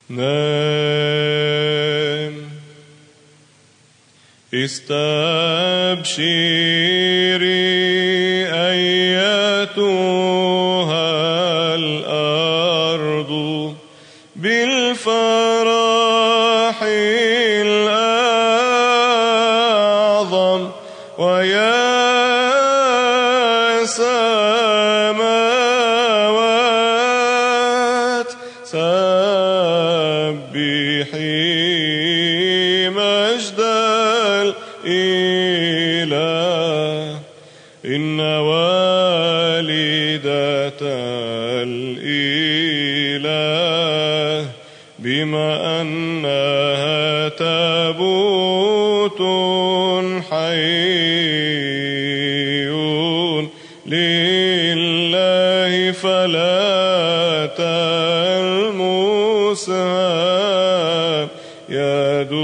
نام استبشري أيتها الأرض بالفرح الأعظم ويا سماوات سبحي مجد الإله إن والدة الإله بما أنها تابوت حي لله فلا تلمسها يد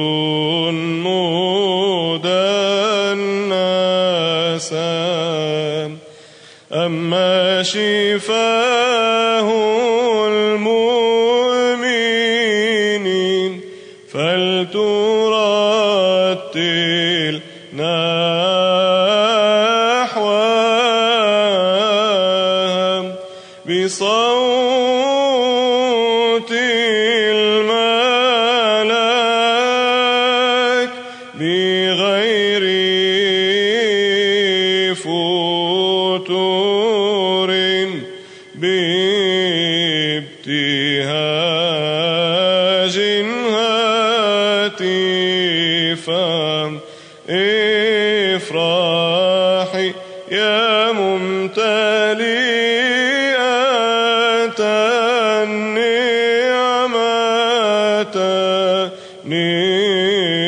مدنسة أما شفاه المؤمنين فلترتل نحوها بصوت الملاك بغير فتور بابتهاج هاتفا افرحي يا ممتلئة النعمة